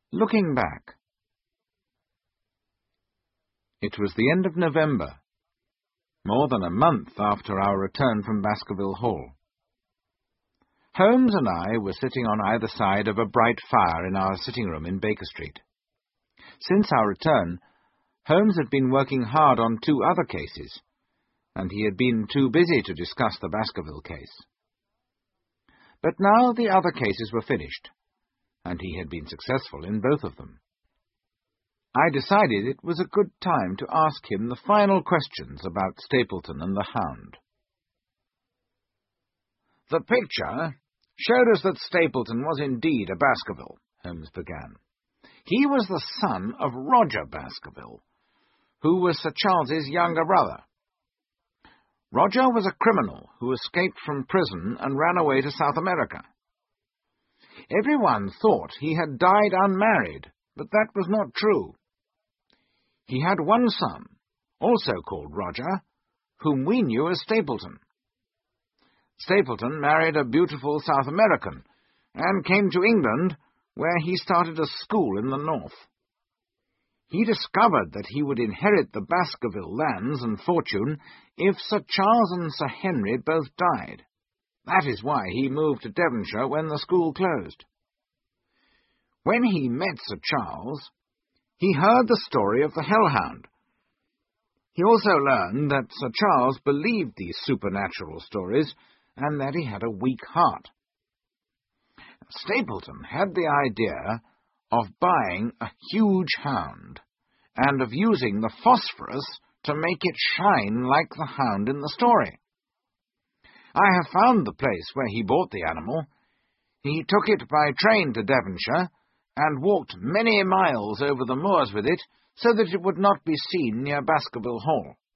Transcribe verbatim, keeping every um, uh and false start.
Looking back. It was the end of November, more than a month after our return from Baskerville Hall. Holmes and I were sitting on either side of a bright fire in our sitting-room in Baker Street. Since our return, Holmes had been working hard on two other cases, and he had been too busy to discuss the Baskerville case. But now the other cases were finished, and he had been successful in both of them. I decided it was a good time to ask him the final questions about Stapleton and the Hound. "The picture showed us that Stapleton was indeed a Baskerville," Holmes began. "He was the son of Roger Baskerville, who was Sir Charles's younger brother. Roger was a criminal who escaped from prison and ran away to South America. Everyone thought he had died unmarried, but that was not true. He had one son, also called Roger, whom we knew as Stapleton. Stapleton married a beautiful South American and came to England, where he started a school in the north. He discovered that he would inherit the Baskerville lands and fortune if Sir Charles and Sir Henry both died. That is why he moved to Devonshire when the school closed. When he met Sir Charles, he heard the story of the Hellhound. He also learned that Sir Charles believed these supernatural stories and that he had a weak heart. Stapleton had the idea of buying a huge hound and of using the phosphorus to make it shine like the hound in the story. I have found the place where he bought the animal. He took it by train to Devonshire and walked many miles over the moors with it so that it would not be seen near Baskerville Hall.